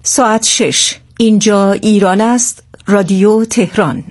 ساعت 6. اینجا ایران است. رادیو تهران.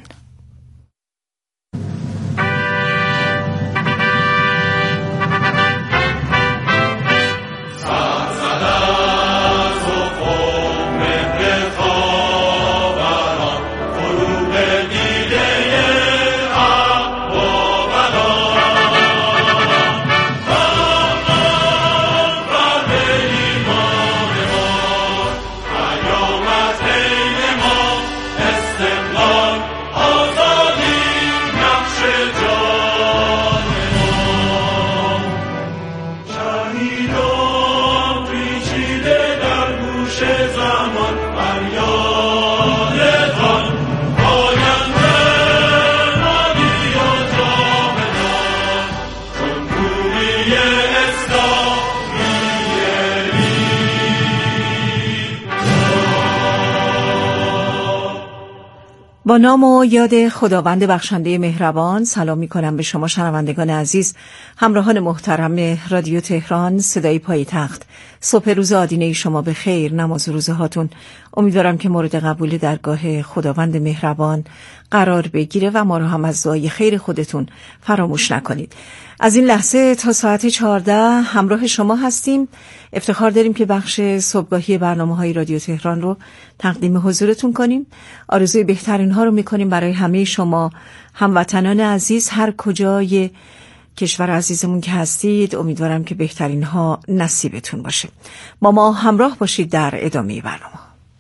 با نام و یاد خداوند بخشنده مهربان سلام می کنم به شما شنوندگان عزیز، همراهان محترم رادیو تهران صدای پایتخت. صبح روز آدینه شما به خیر، نماز روزه هاتون امیدوارم که مورد قبول درگاه خداوند مهربان قرار بگیره و ما رو هم از دعای خیر خودتون فراموش نکنید. از این لحظه تا ساعت 14 همراه شما هستیم. افتخار داریم که بخش صبحگاهی برنامه‌های رادیو تهران رو تقدیم حضورتون کنیم. آرزوی بهترین ها رو می‌کنیم برای همه شما هموطنان عزیز، هر کجای کشور عزیزمون که هستید. امیدوارم که بهترین ها نصیبتون باشه. با ما همراه باشید در ادامه برنامه.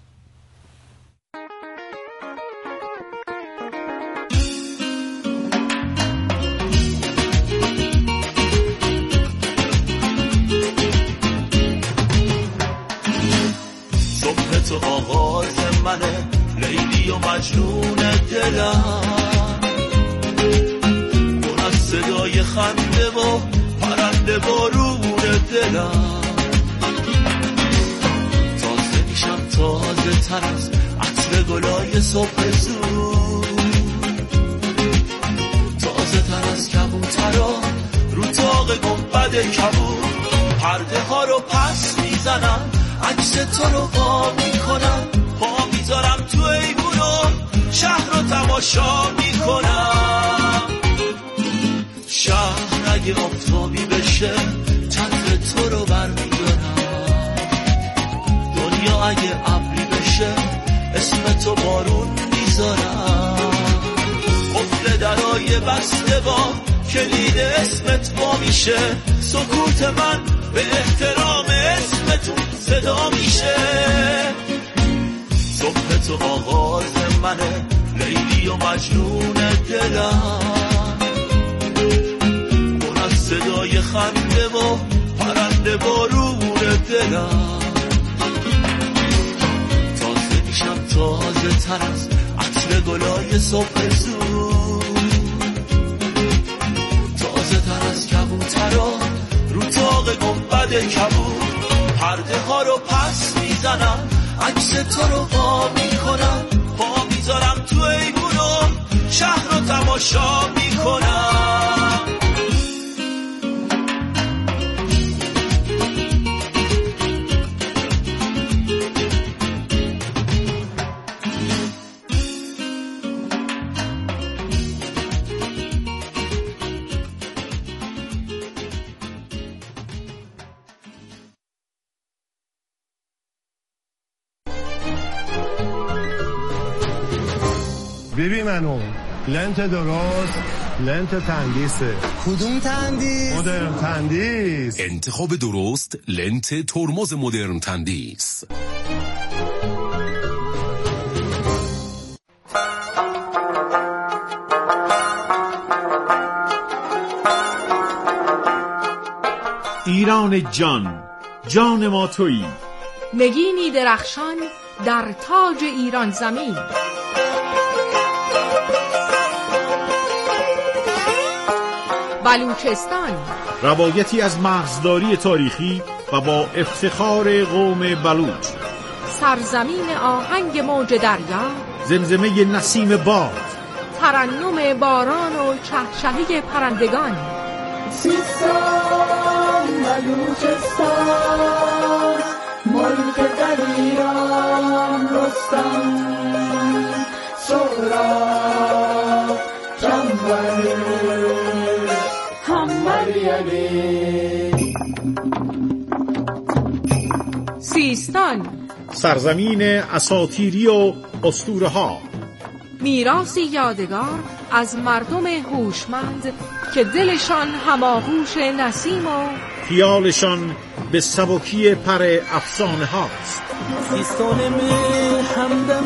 تو آغاز منه، لیلی و مجنون دلم، پر از صدای خنده و پرنده بارون دلم. تازه میشم تازه تر از عطر گلای صبح زود، تازه تر از کبوترا رو تاق گنبد کبود. پرده ها رو پس میزنم، عکس تو رو پا میکنم، پا میذارم تو ایوونم، شهر رو تماشا میکنم. شهر اگه آفتابی بشه چتر تو رو برمیدارم، دنیا اگه ابری بشه اسم تو بارون میذارم. قفل درای بسته با کلید اسمت با میشه، سکوت من به احترام اسمتون صدا میشه. صبح تو آغاز منه، لیلی و مجنون دلم، پر از صدای خنده و پرنده بارون دلم. تازه میشم تازه تر از عطر گلای صبح زود، تازه تر از کبوترا رو تاق گنبد کبود. پرده ها رو پس میزنم، عکس تو رو پا میکنم، پا میذارم تو ایوونم، شهر رو تماشا میکنم. ببین منو لنت درست، لنت تندیسه. کدوم تندیس؟ مدرن تندیس. انتخاب درست، لنت ترمز مدرن تندیس. ایران جان، جان ما تویی، نگینی درخشان در تاج ایران زمین. بلوچستان، روایتی از مرزداری تاریخی و با افتخار قوم بلوچ. سرزمین آهنگ موج دریا، زمزمه نسیم باد، ترنم باران و چهچهه پرندگان. سیستان بلوچستان، ملک در ایران. سیستان، سرزمین اساطیری و اسطوره‌ها، میراثی یادگار از مردم هوشمند که دلشان هماغوش نسیم و خیالشان به سبکی پر افسانه هاست. سیستان می همدم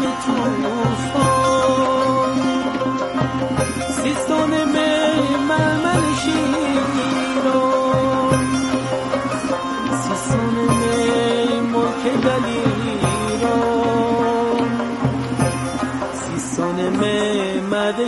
توفان، سیستان می مرمر شیران، سیستان می ملک دلیران، سیستان می مرد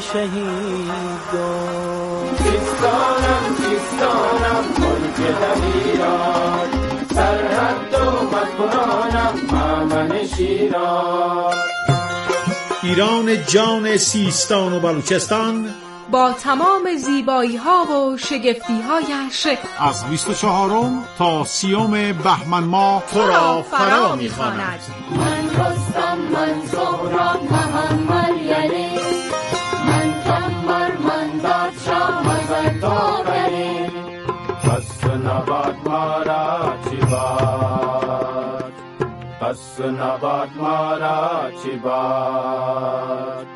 شهیدان. سیستانم ملک دلیران، سرحد و مدبرانم مامن شیران. ایران جان سیستان و بلوچستان با تمام زیبایی ها و شگفتی هایش از 24 تا 30 بهمن ماه تو را فرا می‌خواند. من رستم، من سهراب، محمد یلی، من کمبر، من بادشاه، من بردابری. بس نباد مارا چی باد، بس نباد مارا چی باد.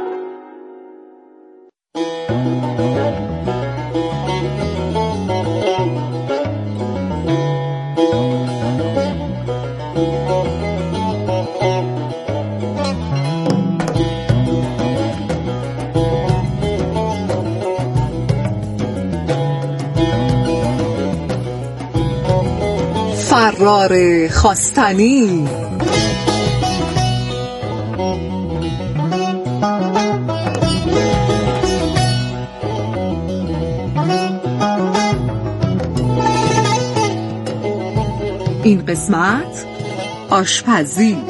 فرار خواستنی. این قسمت آشپزی.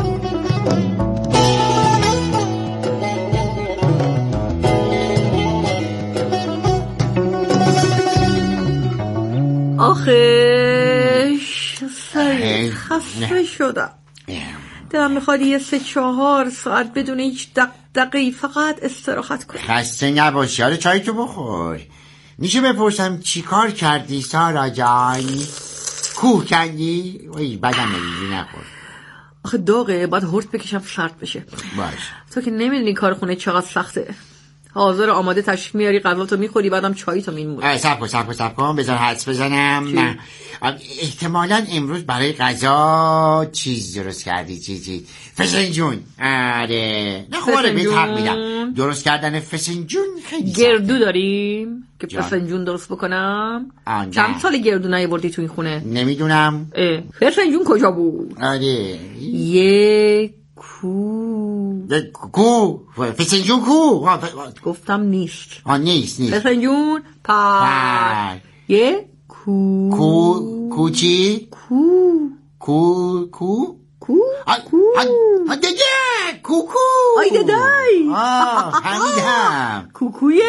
آخش سریع خسته شدم. دلم میخواد یه 3-4 ساعت بدون هیچ دقیقی فقط استراحت کنم. خسته نباشی. حالا چای تو بخور. میشه بپرسم چی کار کردی سارا جان؟ کوه کندی؟ وای بدم نمیدی نخور. آخه داغه، باید هرت بکشم سرد بشه. باش. تو که نمیدونی کار خونه چقدر سخته. حاضر آماده تشریف میاری، غذاتو میخوری، بعدم چایی تو میمونی. صبر کن بذار حدس بزنم. نه احتمالاً امروز برای غذا چیز درست کردی. چیزی فسنجون. آره نه خوبه بهت حق میدم. درست کردن فسنجون خیلی گردو داریم که فسنجون درست بکنم. چند سال گردو نیاوردی تو این خونه؟ نمیدونم. فسنجون کجا بود؟ آره یه کو فسنجون کو گفتم نیست. نیست فسنجون یه کو چی؟ کو دیگه کوکو. آی دادای فهمیدم. کوکوی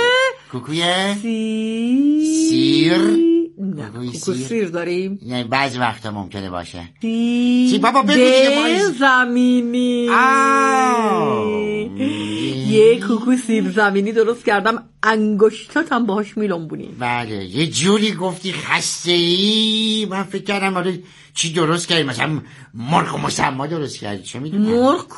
سیر. نه کوکو سیر داریم. نه بعضی وقتا ممکنه باشه. چی بابا ببینیم زمینی. یه کوکو سیب زمینی درست کردم، انگشتاتم باهاش میلنبونی. بله یه جوری گفتی خسته ای، من فکر کردم آره چی درست کردی، مثلا مرغ و مسما درست کردی. چه میدونم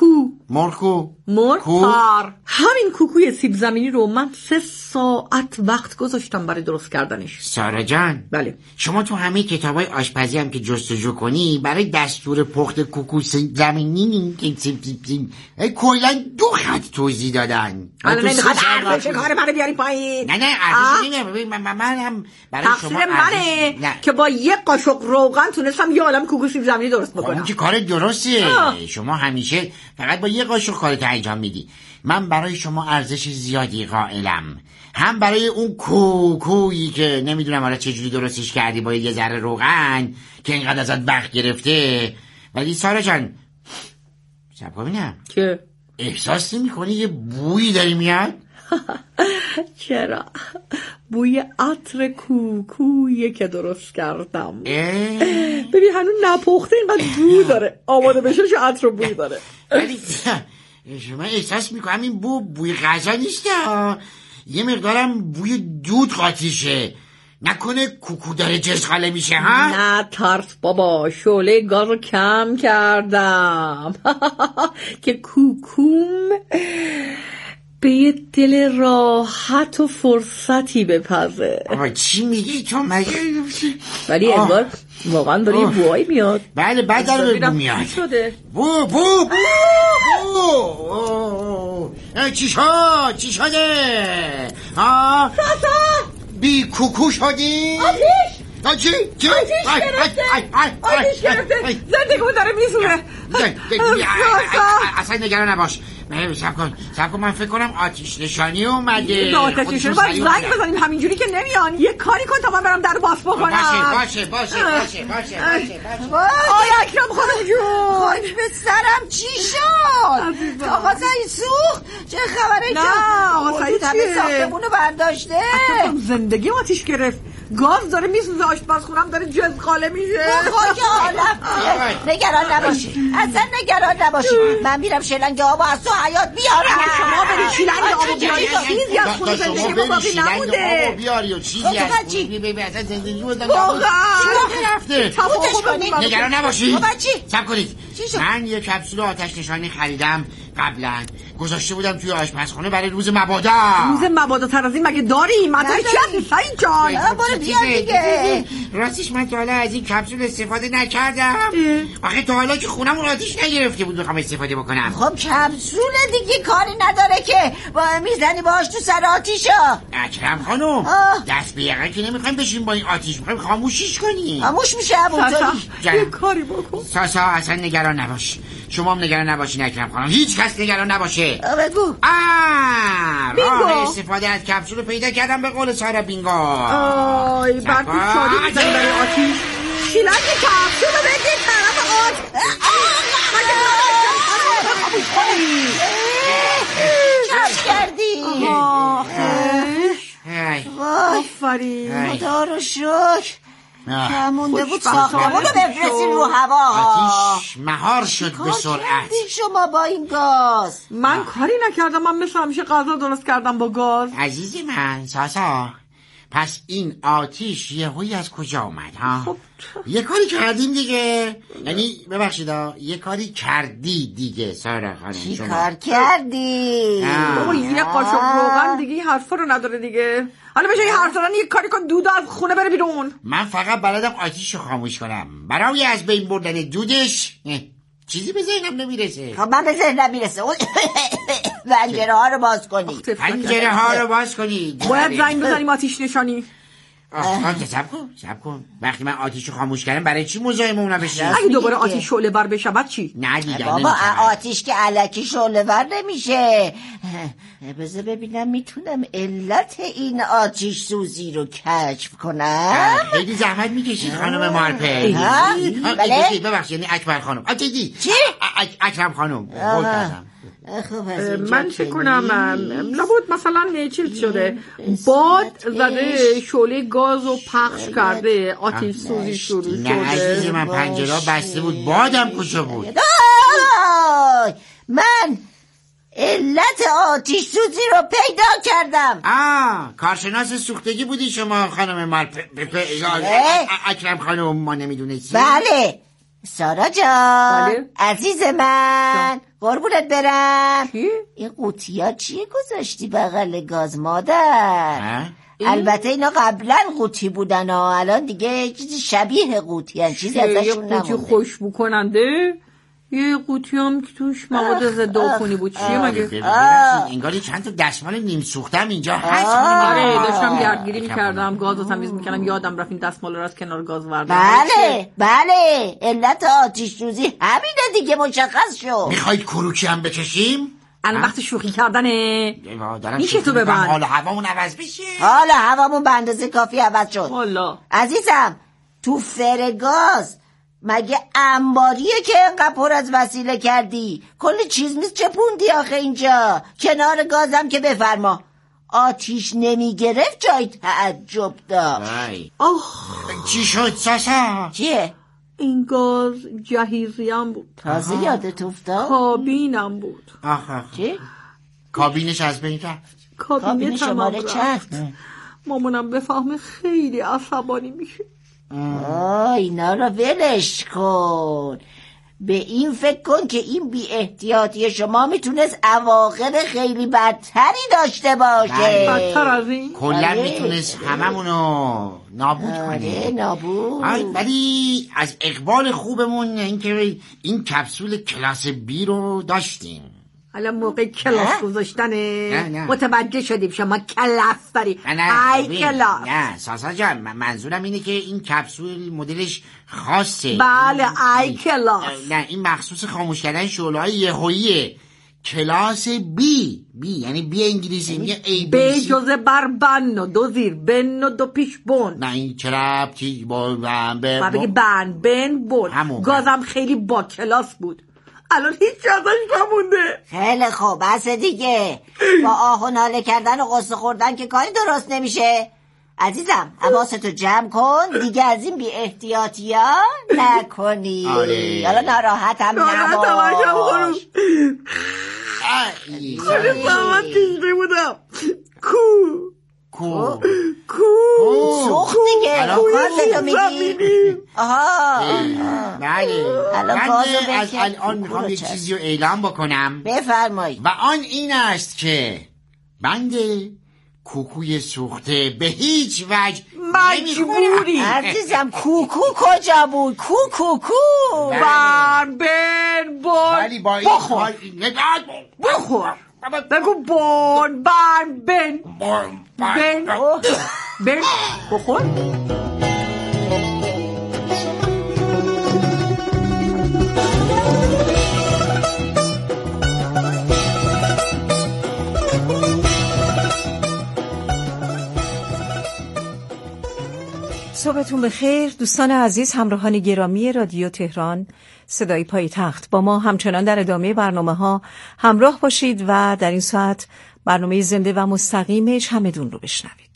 مرغ پار. همین کوکوی سیب زمینی رو من 3 ساعت وقت گذاشتم برای درست کردنش. سارا جان بله شما تو همه کتابای آشپزی هم که جستجو کنی برای دستور پخت کوکو سیب زمینی کلا 2 خط توضیح دادن. الان نمیخواد عرض کار منو بیاری پایین. نه من هم برای شما تقصیر منه که با 1 قاشق روغن تونستم یه عالم کوکو سیب زمینی درست بکنم. اون که کار درسته. شما همیشه فقط با 1 قاشق کارت انجام میدی. من برای شما ارزش زیادی قائلم، هم برای اون کوکویی که نمیدونم حالا چجوری درستش کردی با یه ذره روغن که اینقدر ازت وقت گرفته. ولی سارا جان سب ببینم که احساس نمی‌کنی یه بویی داری میاد؟ چرا؟ بوی عطر کوکویی که درست کردم. ببین هنوز نپخته اینقدر بو داره، آماده بشه چه عطر بوی داره. ولی شما احساس میکنم این بوی غذا نیست. یه مقدارم بوی دود قاطیشه. نکنه کوکو داره جزغاله میشه ها؟ نه ترس بابا، شعله گاز رو کم کردم که کوکوم به یه دل راحت و فرصتی بپزه. بابا چی میگی تو مگه؟ ولی انگار واقعا داره یه بوهایی میاد. بله بعد داره بو میاد. بو بو بو چی شد؟ چی شده؟ بی کوکو شدی؟ آتیش گرفته زندگیمون داره میسوزه. اصلا نگران نباش. سب کن من فکر کنم آتیش نشانی اومده. آتیش نشانی باید زنگ بزنیم، همینجوری که نمیان. یه کاری کن تا من برم در باز بکنم. باشه آی اکرم خانم جون، خاک به سرم چی شد؟ آقا سعید سوخت؟ چه خبره؟ نه آقا سعید همه ساختمونو برداشته. اصلا زندگی آتیش گرفت، گاز داره میسوزه، آشپزخونم داره جزغاله میشه. خاک عالم. نگران نباشی، اصلا نگران نباشی. من میرم شلنگ آب از تو حیات بیارم. شما برید شلنگ آب بیاری، چیزی از خونه زندگی ما باقی نمونده. آب بیاری و چیزی از اصلا زندگی رو رفته. نگران نباشی. سب کنید، من یه کپسول آتش نشانی خریدم قبلا، گذاشته بودم توی آشپزخونه برای روز مبادا. روز مبادا تر از این مگه داری؟ مطمئن چی هستی سعید جان؟ برو بیار دیگه. راستش من تا حالا از این کپسول استفاده نکردم. آخه تا حالا که خونمون آتیش نگرفته بود بخوام استفاده بکنم. خب کپسول دیگه کاری نداره که میزنی باهاش تو سر آتیشا. اکرم خانم دست به یقه که نمیخوایم بشیم با این آتیش، میخوایم خاموشش کنیم. خاموش میشه همونطوری. یه کاری بکن ساسا، اصلا نگران نباش. شما هم نگران نباشین اکرم خانم، هیچ کس نگران نباشه. بگو. راه استفاده از کپسول رو پیدا کردم به قول سارا بینگو. آی بعد تو شادی میزنی برای آتیش. شیلنگ کپسول رو بگید طرف آتیش. چش کردی. آفرین، خدا رو شکر. مونده بود ساختمون رو بفرستین رو هوا. آتیش مهار شد به سرعت. شما با این گاز؟ من کاری نکردم، من مثل همیشه غذا درست کردم با گاز. عزیزی من ساسا، پس این آتیش یهویی از کجا اومد ها؟ خب یه کاری کردیم دیگه. یعنی ببخشید یه کاری کردی دیگه سارا خانم. چی کار کردی؟ بابا یه قاشق روغن دیگه این حرفا رو نداره دیگه. حالا بشه این حرف زدن یه کاری کن دود از خونه بره بیرون. من فقط بلدم آتیش رو خاموش کنم. برای از بین بردن دودش چیزی به ذهنم نمیرسه. خب من به ذهنم میرسه. پنجره ها رو باز کنی. پنجره ها رو باز کنی. باید زنگ بزنیم آتیش نشانی. سب کن وقتی من آتیش رو خاموش کردم برای چی مزاحم اونا بشی؟ اگه دوباره آتیش شعله ور بشه بعد چی؟ نه دیگه بابا آتیش که الکی شعله ور نمیشه. بذار ببینم میتونم علت این آتیش سوزی رو کشف کنم. خیلی زحمت میکشید خانم مارپی. بله ببخشید یعنی اکبر خانم. چی؟ اکرم خانم. من فکر کنم لابد مثلا چیز شده، باد زده شعله گاز رو پخش کرده، آتیش سوزی شروع شده. نه عزیز من پنجره بسته بود، بادم کجا بود؟ من علت آتیش سوزی رو پیدا کردم. کارشناس سوختگی بودی شما خانم اکرم خانم، ما نمیدونستی؟ بله سارا جان. بله؟ عزیز من قربونت برم. چی؟ این قوطیا چیه گذاشتی بغل گاز مادر؟ البته اینا قبلا قوطی بودن ها، الان دیگه چیزی شبیه قوطی هن، چیزی ازشون نمونده. یه قوطی خوشبو کننده، یه قوطی هم که توش مواد ضد عفونی بود. چیه مگه؟ انگاری چند تا دستمال نیم سوختم اینجا هست. آره داشتم گردگیری میکردم، گاز رو تمیز میکردم، یادم رفت این دستمال رو از کنار گاز وردم. بله علت آتیش سوزی همینه دیگه، مشخص شد. میخواید کروکی هم بکشیم؟ الان وقت شوخی کردنه. میشه تو ببند. حالا هوامون عوض بشه. حالا هوامون به اندازه کافی عوض شد. والا عزیزم تو فرگاز مگه انباریه که انقدر پر از وسیله کردی؟ کلی چیز میز چپوندی آخه اینجا. کنار گازم که بفرما آتیش نمی گرفت جای تعجب داشت. چی شد ساسا؟ چیه؟ این گاز جهیزیم بود. تازه یادت افتاد؟ کابینم بود. چی؟ کابینش از بین رفت. کابینه شماره چند. مامانم بفهمه خیلی عصبانی میشه. اینا رو ولش کن. به این فکر کن که این بی احتیاطی شما میتونست عواقب خیلی بدتری داشته باشه. بدتر از این؟ کلا میتونست هممونو نابود کنه. نابود. ولی از اقبال خوبمون اینکه این کپسول کلاس بی رو داشتیم. حالا موقع کلاس گذاشتنه متوجه شدیم شما کلاس داری. ای کلاس. نه ساسا جان، منظورم اینه که این کپسول مدلش خاصه. بله ای کلاس. نه این مخصوص خاموش کردن شعله‌های یهوییه. کلاس بی یعنی بی انگلیسی میگه ای بی جزء بر بن و دو زیر بن و دو پیش بن. نه این چرا بچی با بگی بن بن بن. گازم خیلی با کلاس بود. الان هیچ ازش نمونده. خیلی خوب بس دیگه. با آه و ناله کردن و قصه خوردن که کاری درست نمیشه. عزیزم حواستو جمع کن دیگه، از این بی احتیاطی ها نکنی. حالا ناراحتم نباش. من کشته بودم. کو سوخت دیگه. گازتو میگی؟ بله. از الان میخوام یک چیزی رو اعلام بکنم. بفرمایید. و آن این است که بنده کوکوی سوخته به هیچ وجه مجبوری. عزیزم کوکو کجا بود؟ کوکو بن بن بن. بخور. بخور. بگو بن بن بن بن. بخور. صبحتون بخیر دوستان عزیز، همراهان گرامی رادیو تهران صدای پایتخت. با ما همچنان در ادامه برنامه‌ها همراه باشید و در این ساعت برنامه زنده و مستقیم چمدون رو بشنوید.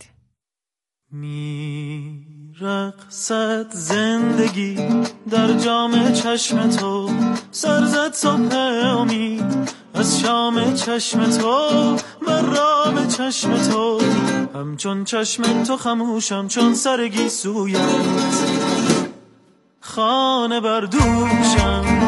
میرقصد زندگی در جام چشم تو، سرزد صبح امید از شام چشم تو، مرام چشم تو، همچون چشم تو خموشم چون سرگی سویت، خانه بردوشم.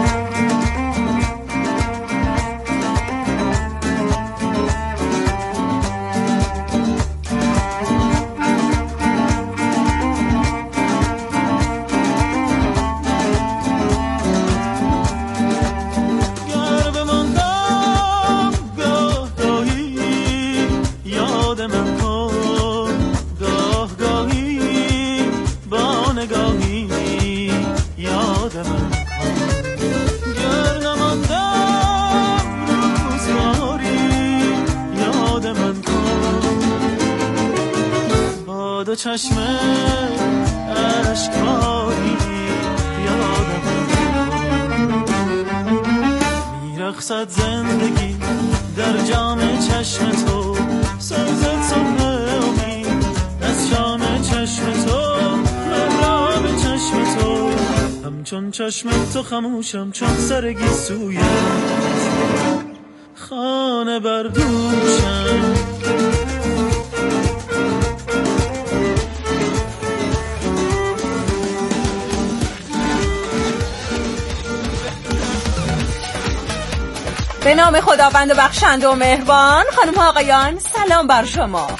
چشم اشکاری یادم میرقصد زندگی در جام چشم تو، سرزد صبح امید از شام چشم تو، مرام چشم تو، همچون چشم تو خموشم چون سرگی سویت، خانه بردوشم. به نام خداوند بخشنده و مهربان. خانم ها آقایان سلام بر شما.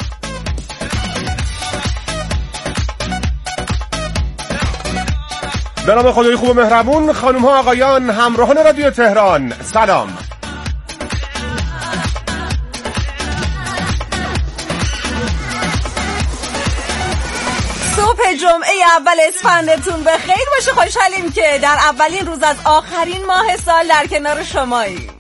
به نام خدای خوب و مهربون. خانم ها آقایان همراهان رادیو تهران سلام. صبح جمعه اول اسفندتون به خیر باشه. خوشحالیم که در اولین روز از آخرین ماه سال در کنار شماییم.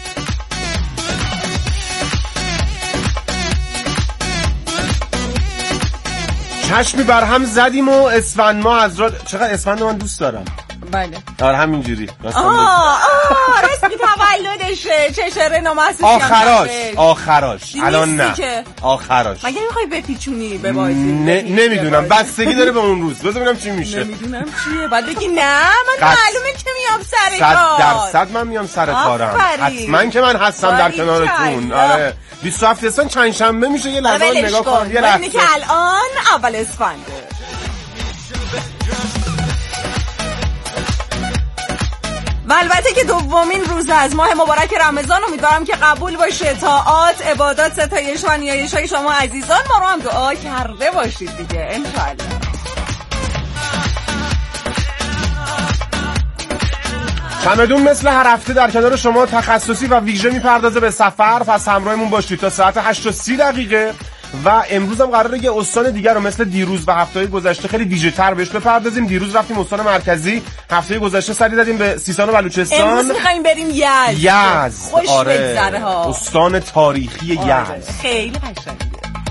چشمی بر هم زدیم و اسفند ما از چقدر اسفند من دوست دارم. بله. همینجوری. رسمی تولد تولدشه، چشره نامحسوسی آخراش الان نه آخراش. مگه میخوای بپیچونی به بازی؟ نمیدونم، بستگی داره به اون روز. بذار ببینم چی میشه. نمیدونم چیه. بعد بگی نه من معلومه که میام سر کار. 100% من میام سر کارم. حتما که من هستم در کنارتون. آره 27 اسفند چند شنبه میشه، یه لحظه نگاه کن. یه لحظه که الان اول اسفنده. و البته که دومین روز از ماه مبارک رمضان، امیدوارم که قبول باشه. طاعات، عبادات، ستایش و نیایش های شما عزیزان ما رو هم دعا کرده باشید دیگه انشالله. چمدون مثل هر هفته در کنار شما تخصصی و ویژه میپردازه به سفر. پس همراهمون باشید تا ساعت 8:30 و امروز هم قراره یه استان دیگر رو مثل دیروز و هفته‌های گذشته خیلی ویژه‌تر بهش بپردازیم. دیروز رفتیم استان مرکزی، هفته گذشته سری دادیم به سیستان و بلوچستان. امروز می‌خوایم بریم یزد. خوش بگذره ها. استان تاریخی یزد. خیلی قشنگه.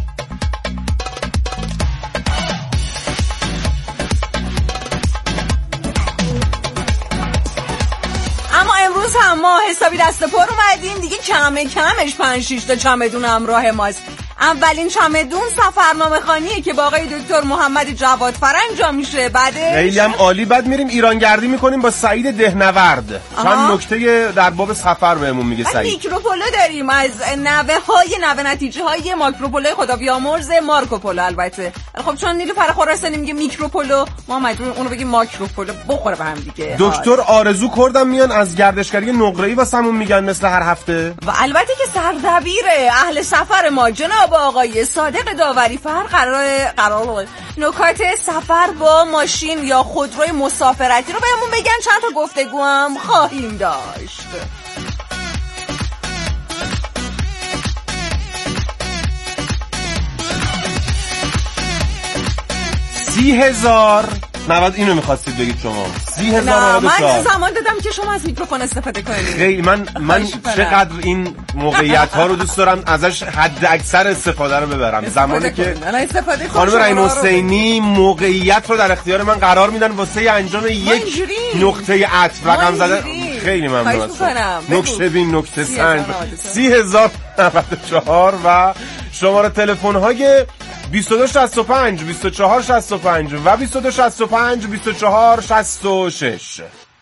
اما امروز هم ما حسابی دست پر اومدیم دیگه، کمش 5-6 تا چمدون همراه ماست. اولین چمدون سفرنامه خوانیه که با آقای دکتر محمد جوادفر انجام میشه. بعدش خیلی هم عالی. بعد میریم ایران گردی میکنیم با سعید دهنورد. چند نکته در باب سفر بهمون میگه سعید. میکروپولو داریم از نوه نتیجه های ماکروپولو خدا بیامرز مارکوپولو. البته خب چون نیلوفر خراسانی میگه میکروپولو، ما مجبوریم اونو بگیم ماکروپولو، بخوره به هم دیگه. دکتر آرزو کردم میان از گردشگری نقره‌ای واسمون میگن مثل هر هفته. و البته که سردبیر اهل سفر ما جناب آقای صادق داوری فر قرار نکات سفر با ماشین یا خودروی مسافرتی رو بهمون بگن. چند تا گفتگو هم خواهیم داشت. 30,000 90 اینو می‌خواستید بگید شما. 30,094. من زمان دادم که شما از میکروفون استفاده کنید. خیلی من چقدر این موقعیت‌ها رو دوست دارم ازش حد اکثر استفاده رو ببرم. زمانی که خانم رحیم حسینی موقعیت رو در اختیار من قرار میدن واسه انجام یک نقطه عطف رقم زدن، خیلی ممنون هستم. نکته بین، نکته سنج. 30,094 و شماره تلفن‌های 2265 2465 و 2265 2466.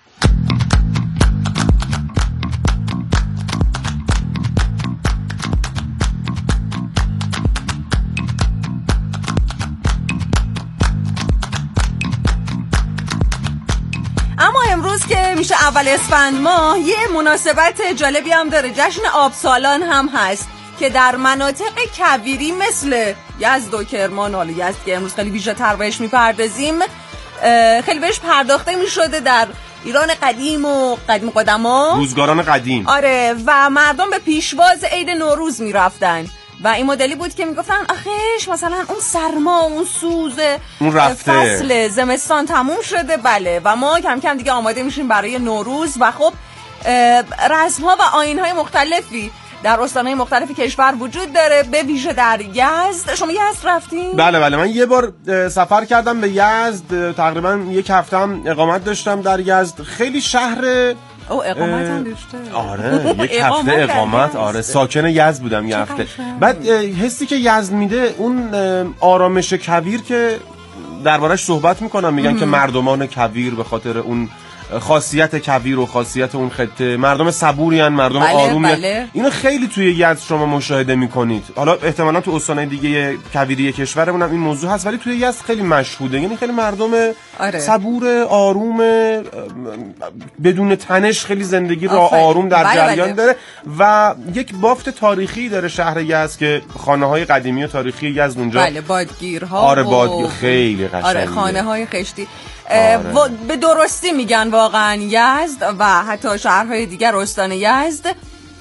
اما امروز که میشه اول اسفند ماه، یه مناسبت جالبی هم داره. جشن آبسالان هم هست که در مناطق کویری مثل یزد و کرمان، حالا یزد که امروز خیلی ویژه تر بهش میپردازیم، خیلی بهش پرداخته میشده در ایران قدیم و قدما، روزگاران قدیم. آره، و مردم به پیشواز عید نوروز میرفتن و این مدلی بود که میگفتن آخیش مثلا اون سرما، اون سوز، اون رفته، فصل زمستان تموم شده. بله، و ما کم کم دیگه آماده میشیم برای نوروز. و خب رسم‌ها و آیین‌های مختلفی در استان‌های مختلف کشور وجود داره، به ویژه در یزد. شما یزد رفتین؟ بله، من یه بار سفر کردم به یزد، تقریبا یک هفته هم اقامت داشتم در یزد. خیلی شهر اقامت هم داشته. آره، یک هفته اقامت. آره، ساکن یزد بودم یه هفته. بعد حسی که یزد میده، اون آرامش کویر که دربارش صحبت میکنم، میگن که مردمان کویر به خاطر اون خاصیت کویر و خاصیت اون خطه مردم صبوری ان، مردم آرومی. بله. اینو خیلی توی یزد شما مشاهده میکنید. حالا احتمالاً تو استان‌های دیگه کویری کشورمون هم این موضوع هست، ولی توی یزد خیلی مشهوده. یعنی خیلی مردم صبور، آروم، بدون تنش، خیلی زندگی را آروم در جریان داره. و یک بافت تاریخی داره شهر یزد که خانه‌های قدیمی و تاریخی یزد اونجا. بله، بادگیرها. آره، بادگیر خیلی قشنگه. آره، خانه‌های خشتی. به درستی میگن واقعا یزد و حتی شهرهای دیگر استان یزد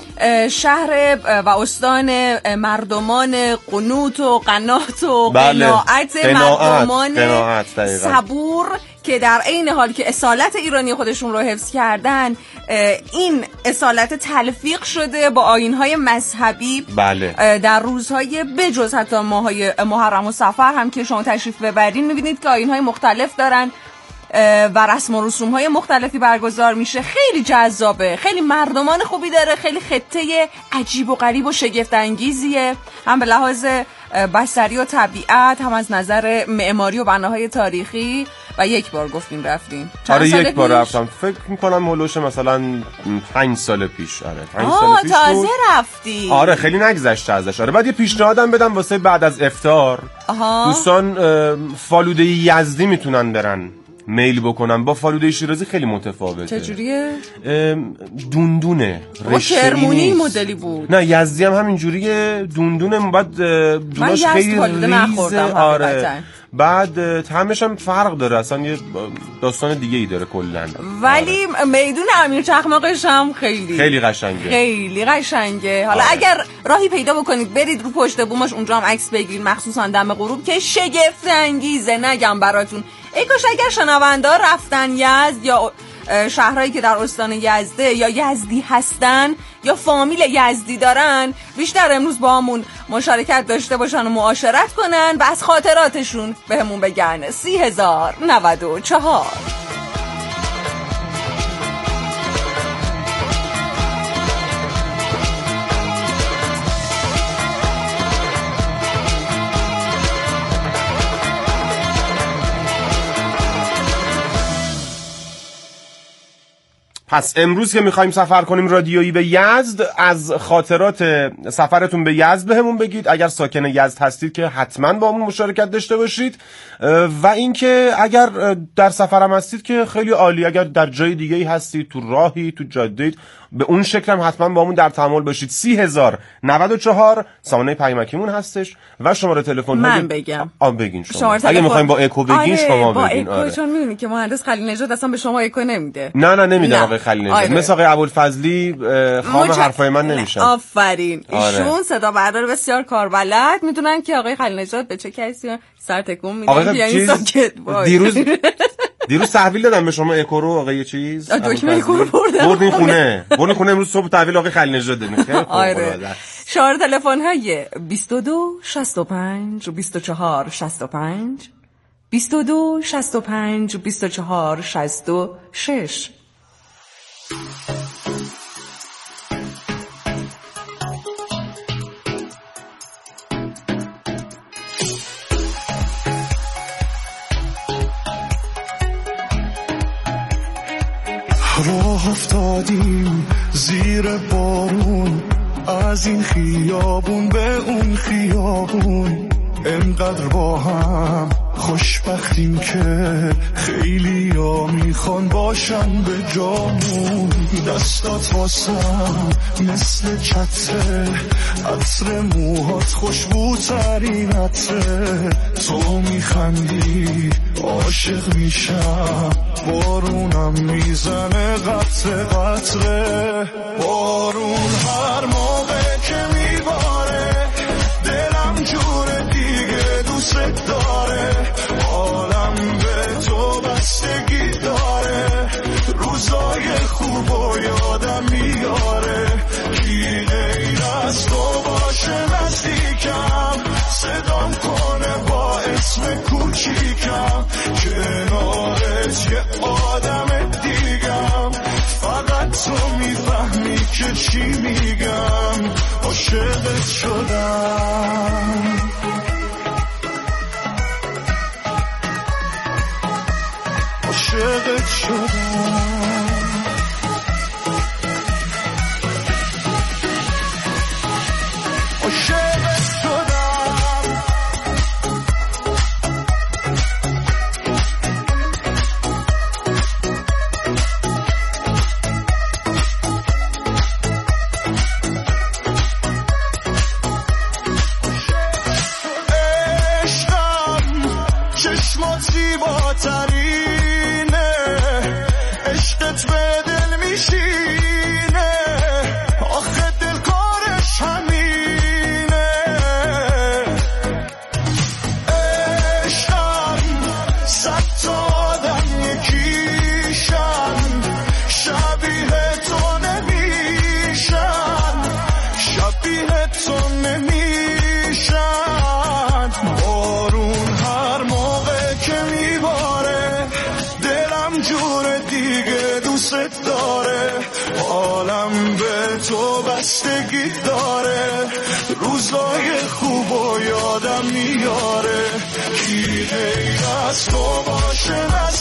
شهر و استان مردمان قنوت و قنات و قناعت، مردمان صبور که در عین حال که اصالت ایرانی خودشون رو حفظ کردن، این اصالت تلفیق شده با آیین‌های مذهبی. بله. در روزهای بجز حتی ماهای محرم و صفر هم که شما تشریف ببرین میبینید که آیین‌های مختلف دارن. و رسم و رسوم‌های مختلفی برگزار میشه. خیلی جذابه، خیلی مردمان خوبی داره، خیلی خطه عجیب و غریب و شگفت انگیزیه، هم به لحاظ بصری و طبیعت، هم از نظر معماری و بناهای تاریخی. و یک بار گفتیم رفتیم. آره یک بار رفتم، فکر میکنم هولوش مثلا 5 سال پیش. آره 5 سال پیش تازه رفتی. آره خیلی نگذشته ازش. آره بعد یه پیشنهادم بدم واسه بعد از افطار. دوستان فالوده یزدی میتونن برن میل بکنن، با فالوده شیرازی خیلی متفاوته. چجوریه؟ دوندونه کرمونی مدلی بود. نه یزدی هم همینجوریه، دوندونه. بعد دوناش خیلی ریزه. آره بعد طعمش هم فرق داره، اصلا یه داستان دیگه ای داره کلا. ولی میدون امیر چخماقش هم خیلی قشنگه، خیلی قشنگه. حالا اگر راهی پیدا بکنید برید رو پشت بومش، اونجا هم عکس بگیرید، مخصوصا دم غروب که شگفت انگیزه. نگم براتون ای کاش اگر شنونده‌ها رفتن یزد یا شهرهایی که در استان یزده یا یزدی هستن یا فامیل یزدی دارن، بیشتر امروز با همون مشارکت داشته باشن و معاشرت کنن و از خاطراتشون بهمون بگن. 30,094. پس امروز که میخوایم سفر کنیم رادیویی به یزد، از خاطرات سفرتون به یزد بهمون بگید. اگر ساکن یزد هستید که حتما با همون مشارکت داشته باشید، و اینکه اگر در سفرم هستید که خیلی عالی. اگر در جای دیگه هستید، تو راهی، تو جاده‌اید، به اون شکل هم حتما با همون در تعامل باشید. 30,094 سامانه پیامکیمون هستش و شماره تلفن. من بگم بگین شما اگه میخوایم با اکو بگین. شما بگین. با اکو چون میبینی که مهندس خلیل نژاد اصلا به شما اکو نمیده. نه نمیدم آقای خلیل نژاد. مثل آقای ابوالفضلی خام حرفای من نمیشن. آفرین. ایشون صدا بردار بسیار کاربلد، میدونن که آقای خلیل نژاد به چه کسی سر تکون میدن، یعنی ساکت باش. دیروز تحویل دادم به شما اکو رو آقا، چیز دکمه اکو رو بردین خونه امروز صبح تحویل آقای خلیل نژاد دادین. خیلی خوب. شماره تلفن های 22 65 24 65 22 65 24 66. راه افتادیم زیر بارون، از این خیابون به اون خیابون، انقدر با هم خوشبختیم که خیلی ها میخوان باشن به جامون. دستات واسم مثل چتره، عطر موهات خوشبوترین عطره، تو میخندی عاشق میشم، بارونم میزنه قطره قطره. بارون هر موقع که میباره دلم جور دیگه دوست داره، عالم به تو بستگی داره، روزای خوب و یادم میاره، کی غیر از تو باشه نزدیکم، صدام کنه با اسم کوچیکم، کنارت یه آدم دیگم، فقط تو میفهمی که چی میگم، عاشقت شدم. عاشقت شدم. عاشقت شدم. عشقم چشمات زیباترینه، عشقت به دل میشینه، آخه دل کارش همینه. عشقم صد تا آدم یکیشن، شبیه تو نمیشن، شبیه تو نمیشن. بارون هر موقع که میباره اینجور دیگه دوست داره، عالم به تو بستگی داره، روزای خوب و یادم میاره، کی غیر از تو باشه